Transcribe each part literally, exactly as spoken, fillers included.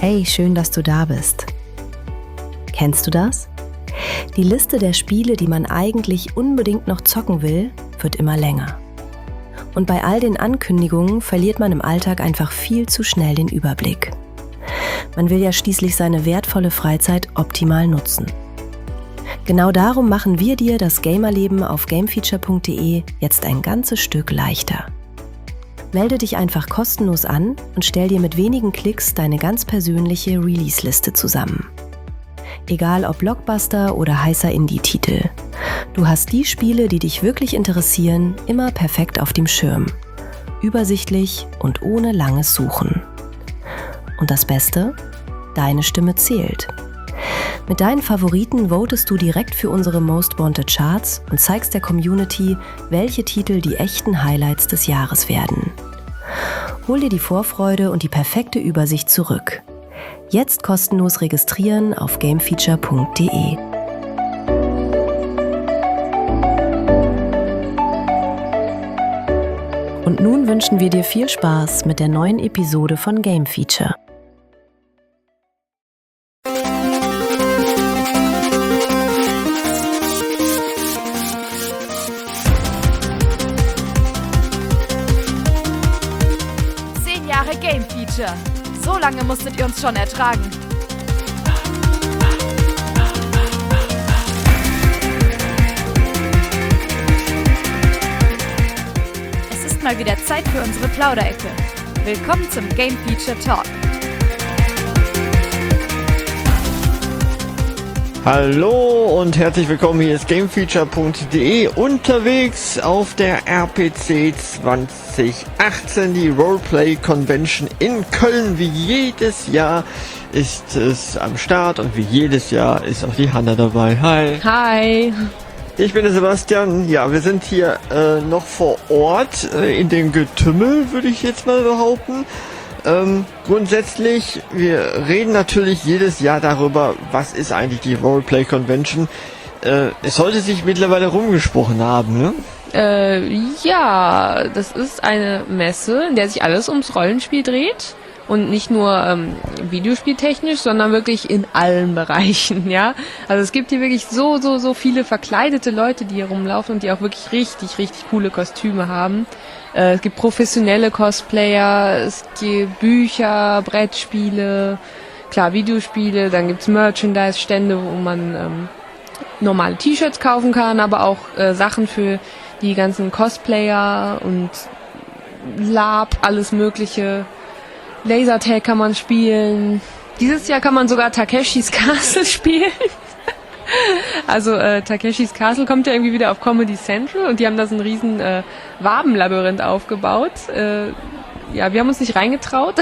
Hey, schön, dass du da bist. Kennst du das? Die Liste der Spiele, die man eigentlich unbedingt noch zocken will, wird immer länger. Und bei all den Ankündigungen verliert man im Alltag einfach viel zu schnell den Überblick. Man will ja schließlich seine wertvolle Freizeit optimal nutzen. Genau darum machen wir dir das Gamerleben auf gamefeature punkt de jetzt ein ganzes Stück leichter. Melde dich einfach kostenlos an und stell dir mit wenigen Klicks deine ganz persönliche Release-Liste zusammen. Egal ob Blockbuster oder heißer Indie-Titel. Du hast die Spiele, die dich wirklich interessieren, immer perfekt auf dem Schirm. Übersichtlich und ohne langes Suchen. Und das Beste? Deine Stimme zählt. Mit deinen Favoriten votest du direkt für unsere Most Wanted Charts und zeigst der Community, welche Titel die echten Highlights des Jahres werden. Hol dir die Vorfreude und die perfekte Übersicht zurück. Jetzt kostenlos registrieren auf gamefeature punkt de. Und nun wünschen wir dir viel Spaß mit der neuen Episode von Game Feature. Zehn Jahre Game Feature. So lange musstet ihr uns schon ertragen. Es ist mal wieder Zeit für unsere Plauderecke. Willkommen zum Game Feature Talk. Hallo und herzlich willkommen, hier ist gamefeature punkt de unterwegs auf der R P C zwanzig achtzehn, die Roleplay Convention in Köln. Wie jedes Jahr ist es am Start und wie jedes Jahr ist auch die Hanna dabei. Hi. Hi. Ich bin der Sebastian. Ja, wir sind hier äh, noch vor Ort äh, in dem Getümmel, würde ich jetzt mal behaupten. Ähm, grundsätzlich, wir reden natürlich jedes Jahr darüber, was ist eigentlich die Roleplay Convention. Äh, es sollte sich mittlerweile rumgesprochen haben, ne? Äh, ja, das ist eine Messe, in der sich alles ums Rollenspiel dreht. Und nicht nur ähm, videospieltechnisch, sondern wirklich in allen Bereichen, ja. Also es gibt hier wirklich so, so, so viele verkleidete Leute, die hier rumlaufen und die auch wirklich richtig, richtig coole Kostüme haben. Äh, es gibt professionelle Cosplayer, es gibt Bücher, Brettspiele, klar, Videospiele, dann gibt's Merchandise-Stände, wo man ähm, normale T-Shirts kaufen kann, aber auch äh, Sachen für die ganzen Cosplayer und Lab, alles mögliche. Lasertag kann man spielen. Dieses Jahr kann man sogar Takeshis Castle spielen. Also äh, Takeshis Castle kommt ja irgendwie wieder auf Comedy Central und die haben da so ein riesen äh, Wabenlabyrinth aufgebaut. Äh, ja, wir haben uns nicht reingetraut.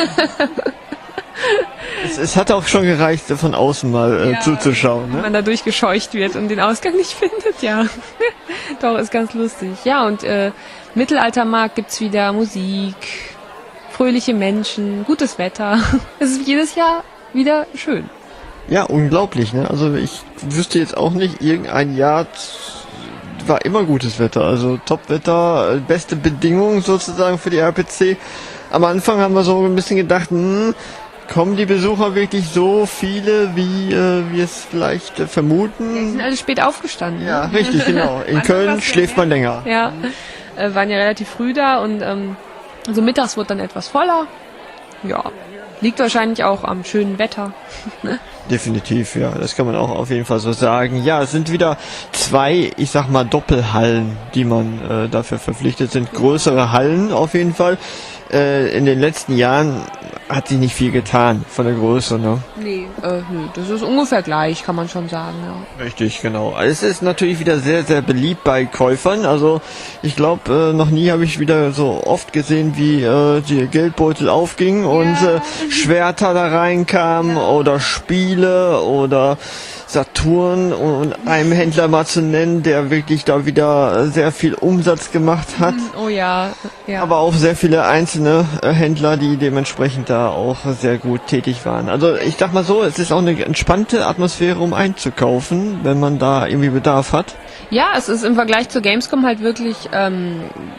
es, es hat auch schon gereicht, von außen mal äh, ja, zuzuschauen. Ne? Wenn man da durchgescheucht wird und den Ausgang nicht findet, ja. Doch, ist ganz lustig. Ja, und äh, Mittelaltermarkt gibt's wieder Musik, fröhliche Menschen, gutes Wetter. Es ist jedes Jahr wieder schön. Ja, unglaublich, ne? Also ich wüsste jetzt auch nicht, irgendein Jahr war immer gutes Wetter. Also Top-Wetter, beste Bedingungen sozusagen für die R P C. Am Anfang haben wir so ein bisschen gedacht, hm, kommen die Besucher wirklich so viele, wie äh, wir es vielleicht äh, vermuten? Die sind alle spät aufgestanden. Ja, ne? richtig, genau. In Köln schläft man länger. Ja, äh, waren ja relativ früh da und ähm, also mittags wird dann etwas voller. Ja, liegt wahrscheinlich auch am schönen Wetter. Definitiv, ja, das kann man auch auf jeden Fall so sagen. Ja, es sind wieder zwei, ich sag mal, Doppelhallen, die man äh, dafür verpflichtet sind. Größere Hallen auf jeden Fall. Äh, in den letzten Jahren hat sich nicht viel getan von der Größe, ne? Nee, äh, nö, das ist ungefähr gleich, kann man schon sagen, ja. Richtig, genau. Es ist natürlich wieder sehr, sehr beliebt bei Käufern. Also ich glaube, äh, noch nie habe ich wieder so oft gesehen, wie äh, die Geldbeutel aufgingen ja. und äh, Schwerter da reinkamen ja. oder Spiele oder Saturn und einem Händler mal zu nennen, der wirklich da wieder sehr viel Umsatz gemacht hat. Oh ja, ja. Aber auch sehr viele einzelne äh, Händler, die dementsprechend da auch sehr gut tätig waren. Also ich sag mal so, es ist auch eine entspannte Atmosphäre, um einzukaufen, wenn man da irgendwie Bedarf hat. Ja, es ist im Vergleich zur Gamescom halt wirklich ähm,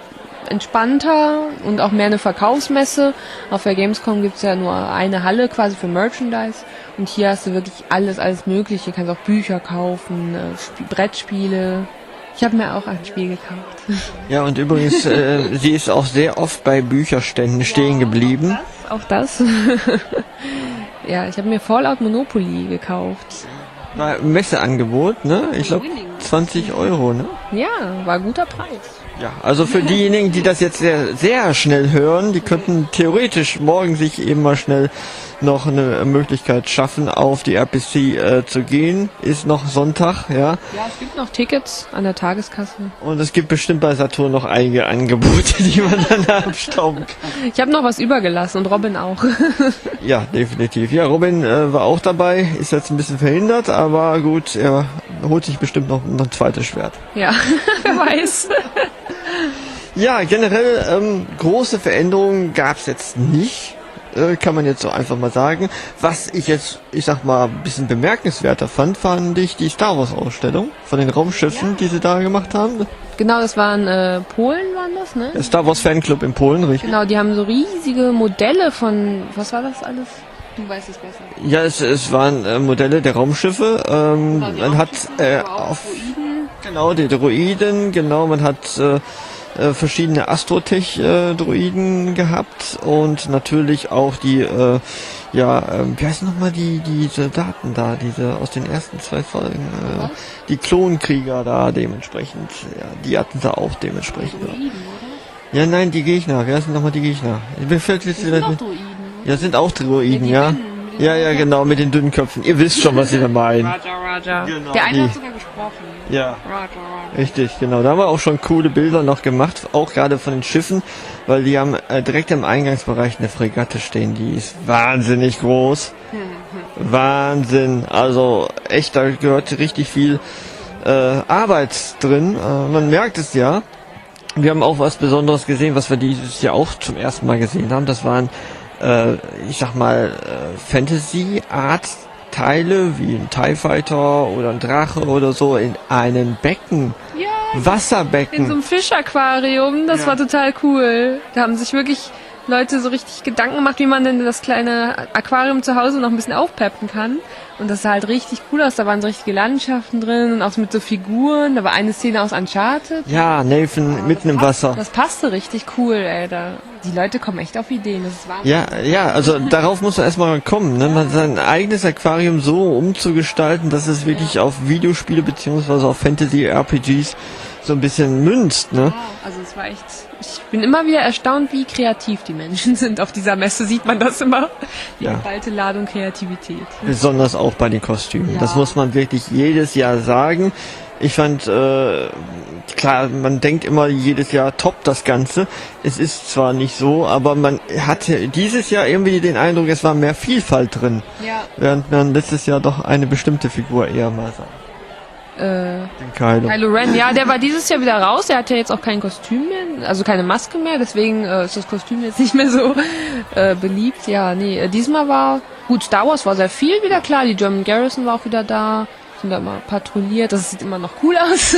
entspannter und auch mehr eine Verkaufsmesse. Auf der Gamescom gibt's ja nur eine Halle quasi für Merchandise und hier hast du wirklich alles, alles Mögliche. Du kannst auch Bücher kaufen, äh, Sp- Brettspiele. Ich habe mir auch ein Spiel gekauft. Ja, und übrigens, äh, sie ist auch sehr oft bei Bücherständen stehen geblieben. Auch das. Ja, ich habe mir Fallout Monopoly gekauft. War Messeangebot, ne? Ich glaube zwanzig Euro, ne? Ja, war ein guter Preis. Ja, also für diejenigen, die das jetzt sehr, sehr schnell hören, die könnten theoretisch morgen sich eben mal schnell noch eine Möglichkeit schaffen, auf die R P C äh, zu gehen. Ist noch Sonntag, ja. Ja, es gibt noch Tickets an der Tageskasse. Und es gibt bestimmt bei Saturn noch einige Angebote, die man dann abstauben kann. Ich habe noch was übergelassen und Robin auch. Ja, definitiv. Ja, Robin äh, war auch dabei, ist jetzt ein bisschen verhindert, aber gut, er holt sich bestimmt noch ein zweites Schwert. Ja, wer weiß. Ja, generell ähm, große Veränderungen gab's jetzt nicht, äh, kann man jetzt so einfach mal sagen. Was ich jetzt, ich sag mal, ein bisschen bemerkenswerter fand, fand ich die Star Wars Ausstellung von den Raumschiffen, ja. die sie da gemacht haben. Genau, das waren äh, Polen, waren das, ne? Der Star Wars Fanclub in Polen, richtig? Genau, die haben so riesige Modelle von, was war das alles? Du weißt es besser. Ja, es, es waren äh, Modelle der Raumschiffe. Ähm, genau, man hat äh, auf Droiden. Genau, die Droiden, genau, man hat äh, äh, verschiedene Astrotech-Droiden äh, gehabt und natürlich auch die, äh, ja, äh, wie heißen nochmal die, diese Daten da, diese aus den ersten zwei Folgen, äh, die Klonkrieger da dementsprechend, ja, die hatten sie auch dementsprechend. Droiden, oder? Ja, nein, die Gegner, wer sind nochmal die Gegner? Mir fällt jetzt wieder sind auch Droiden, oder? Ja, sind auch Droiden, ja. Ja, die dünnen, Ja, ja, genau, mit den dünnen Köpfen. Ihr wisst schon, was ich da meine. Roger, Roger. Genau, Der eine die. hat sogar gesprochen. Ja. Roger, Roger. Richtig, genau. Da haben wir auch schon coole Bilder noch gemacht, auch gerade von den Schiffen, weil die haben äh, direkt im Eingangsbereich eine Fregatte stehen, die ist wahnsinnig groß. Wahnsinn. Also echt, da gehört richtig viel äh, Arbeit drin. Äh, man merkt es ja. Wir haben auch was Besonderes gesehen, was wir dieses Jahr auch zum ersten Mal gesehen haben. Das waren, äh, ich sag mal, äh, Fantasy-Art-Teile wie ein TIE Fighter oder ein Drache oder so in einem Becken. Ja, Wasserbecken. in so einem Fischaquarium, das Ja. war total cool. Da haben sich wirklich Leute so richtig Gedanken gemacht, wie man denn das kleine Aquarium zu Hause noch ein bisschen aufpeppen kann. Und das sah halt richtig cool aus. Da waren so richtige Landschaften drin und auch mit so Figuren. Da war eine Szene aus Uncharted. Ja, Nathan mitten im Wasser. Das passte richtig cool, ey. Da, die Leute kommen echt auf Ideen. Das ist Wahnsinn. Ja, ja, also darauf muss man erstmal kommen, ne? Man sein eigenes Aquarium so umzugestalten, dass es wirklich auf Videospiele beziehungsweise auf Fantasy-R P Gs so ein bisschen münzt, ne? Ja, also es war echt. Ich bin immer wieder erstaunt, wie kreativ die Menschen sind. Auf dieser Messe sieht man das immer. Die Ja. geballte Ladung Kreativität. Besonders auch bei den Kostümen. Ja. Das muss man wirklich jedes Jahr sagen. Ich fand, äh, klar, man denkt immer jedes Jahr top das Ganze. Es ist zwar nicht so, aber man hatte dieses Jahr irgendwie den Eindruck, es war mehr Vielfalt drin. Ja. Während man letztes Jahr doch eine bestimmte Figur eher mal sah. Äh, Den Kylo. Kylo Ren, ja, der war dieses Jahr wieder raus. Der hat ja jetzt auch kein Kostüm mehr, also keine Maske mehr. Deswegen äh, ist das Kostüm jetzt nicht mehr so äh, beliebt. Ja, nee, äh, diesmal war, gut, Star Wars war sehr viel wieder, klar. Die German Garrison war auch wieder da. Sind da immer patrouilliert. Das sieht immer noch cool aus.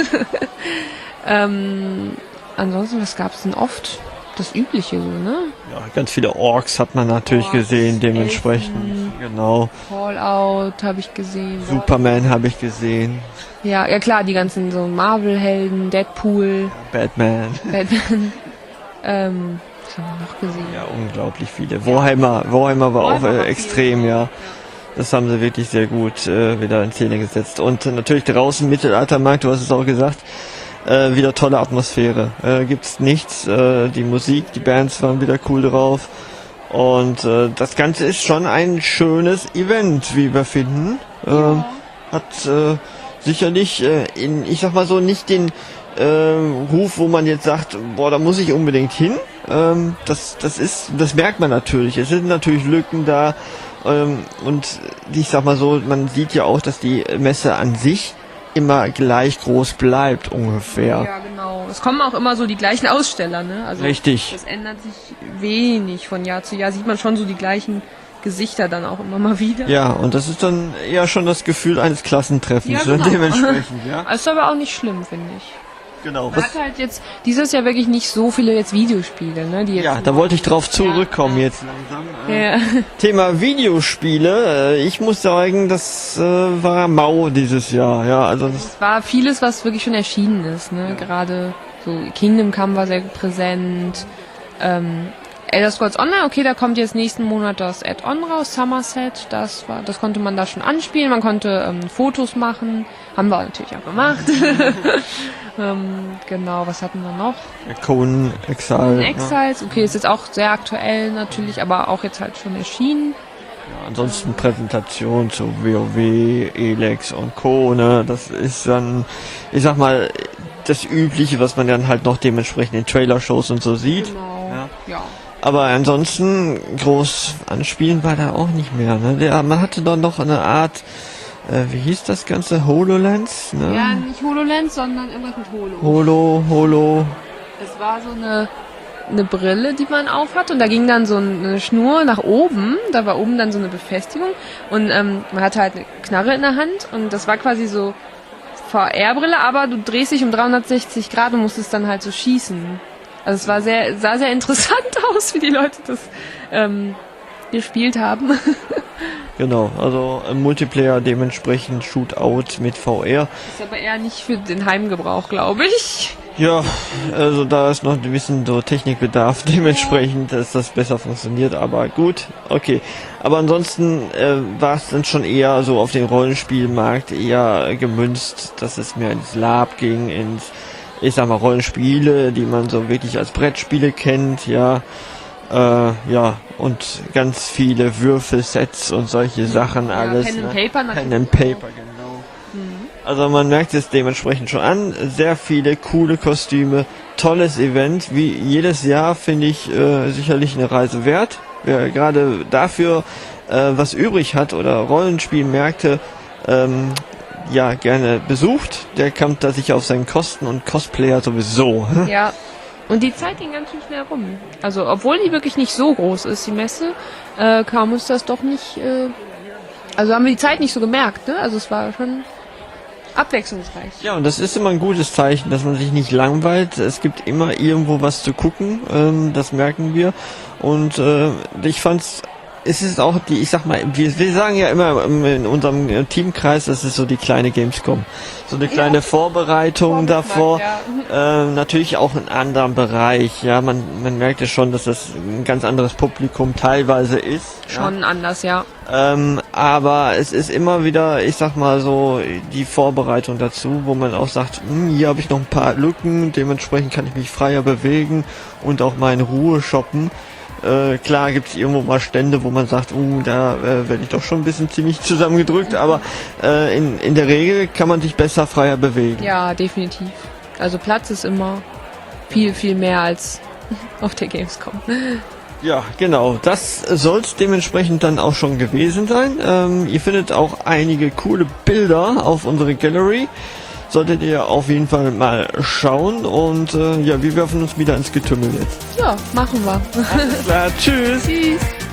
ähm, ansonsten, was gab's denn oft? Das Übliche so, ne? Ja, ganz viele Orks hat man natürlich Orks, gesehen, dementsprechend. Elfen. Genau. Fallout habe ich gesehen. Superman habe ich gesehen. Ja, ja klar, die ganzen so Marvel-Helden, Deadpool, Batman. Batman. ähm, was haben wir noch gesehen? Ja, unglaublich viele. Warhammer, Warhammer war auch äh, extrem, ja. Das haben sie wirklich sehr gut äh, wieder in Szene gesetzt. Und äh, natürlich draußen Mittelaltermarkt, du hast es auch gesagt, äh, wieder tolle Atmosphäre. Äh, gibt's nichts. Äh, die Musik, die Bands waren wieder cool drauf. Und äh, das Ganze ist schon ein schönes Event, wie wir finden. Ähm, hat äh, sicherlich äh, in, ich sag mal so, nicht den äh, Ruf, wo man jetzt sagt, boah, da muss ich unbedingt hin. Ähm, das, das ist, das merkt man natürlich. Es sind natürlich Lücken da. Ähm, und ich sag mal so, man sieht ja auch, dass die Messe an sich immer gleich groß bleibt, ungefähr. Ja, genau. Es kommen auch immer so die gleichen Aussteller, ne? Also Richtig. das ändert sich wenig von Jahr zu Jahr. Sieht man schon so die gleichen Gesichter dann auch immer mal wieder. Ja, und das ist dann eher schon das Gefühl eines Klassentreffens, Ja, ne? genau. Dementsprechend, ja. Ist aber auch nicht schlimm, finde ich. Genau. Man Was, hat halt jetzt dieses Jahr wirklich nicht so viele jetzt Videospiele, ne? Die jetzt ja, da wollte ich drauf zurückkommen jetzt langsam. Äh, ja. Thema Videospiele. Äh, ich muss sagen, das äh, war mau dieses Jahr. Ja, also das, Es war vieles, was wirklich schon erschienen ist, ne? Gerade so Kingdom Come war sehr präsent. Ähm, Elder Scrolls Online, okay, da kommt jetzt nächsten Monat das Add-on raus, Somerset, das war, das konnte man da schon anspielen, man konnte ähm, Fotos machen, haben wir natürlich auch gemacht. ähm, genau, was hatten wir noch? Conan Exile. Exiles, okay, ist jetzt auch sehr aktuell natürlich, aber auch jetzt halt schon erschienen. Ja, ansonsten Präsentation zu WoW, Elex und Co. Ne? Das ist dann, ich sag mal, das Übliche, was man dann halt noch dementsprechend in Trailer-Shows und so sieht. Genau, Ja. ja. Aber ansonsten groß anspielen war da auch nicht mehr. Ne? Der, man hatte doch noch eine Art, äh, wie hieß das Ganze? HoloLens? Ne? Ja, nicht HoloLens, sondern irgendwas mit Holo. Holo, Holo. Es war so eine, eine Brille, die man aufhat und da ging dann so eine Schnur nach oben, da war oben dann so eine Befestigung und ähm, man hatte halt eine Knarre in der Hand und das war quasi so V R-Brille, aber du drehst dich um dreihundertsechzig Grad und musstest dann halt so schießen. Also es war sehr, sah sehr interessant aus, wie die Leute das ähm, gespielt haben. Genau, also im Multiplayer dementsprechend Shootout mit V R. Ist aber eher nicht für den Heimgebrauch, glaube ich. Ja, also da ist noch ein bisschen so Technikbedarf dementsprechend, dass das besser funktioniert, aber gut, okay. Aber ansonsten äh, war es dann schon eher so auf den Rollenspielmarkt eher gemünzt, dass es mehr ins Lab ging, ins, ich sag mal, Rollenspiele, die man so wirklich als Brettspiele kennt, ja. Äh, ja, und ganz viele Würfelsets und solche Sachen, Ja, alles. Pen and ne? Paper natürlich. Pen and Paper, genau. Also man merkt es dementsprechend schon an, sehr viele coole Kostüme, tolles Event, wie jedes Jahr finde ich äh, sicherlich eine Reise wert. Wer gerade dafür äh, was übrig hat oder Rollenspielmärkte ähm, ja gerne besucht, der kommt da sicher auf seinen Kosten und Cosplayer sowieso. Ja. Und die Zeit ging ganz schön schnell rum. Also, obwohl die wirklich nicht so groß ist, die Messe, äh, kam uns das doch nicht, äh, also haben wir die Zeit nicht so gemerkt, ne? Also es war schon abwechslungsreich. Ja, und das ist immer ein gutes Zeichen, dass man sich nicht langweilt. Es gibt immer irgendwo was zu gucken, ähm, das merken wir. Und äh, ich fand's, es ist auch die, ich sag mal, wir, wir sagen ja immer in unserem Teamkreis, das ist so die kleine Gamescom. So eine kleine Ja. Vorbereitung davor. Ja. Äh, natürlich auch in anderem Bereich. Ja, man, man merkt ja schon, dass das ein ganz anderes Publikum teilweise ist. Schon anders, ja. Ähm, aber es ist immer wieder, ich sag mal so, die Vorbereitung dazu, wo man auch sagt, hm, hier habe ich noch ein paar Lücken, dementsprechend kann ich mich freier bewegen und auch mal in Ruhe shoppen. Äh, klar gibt es irgendwo mal Stände, wo man sagt, uh, da äh, werde ich doch schon ein bisschen ziemlich zusammengedrückt, aber äh, in, in der Regel kann man sich besser freier bewegen. Ja, definitiv. Also Platz ist immer viel, viel mehr als auf der Gamescom. Ja, genau. Das soll es dementsprechend dann auch schon gewesen sein. Ähm, ihr findet auch einige coole Bilder auf unsere Gallery. Solltet ihr auf jeden Fall mal schauen. Und äh, ja, wir werfen uns wieder ins Getümmel jetzt. Ja, machen wir. Alles klar, tschüss. Tschüss.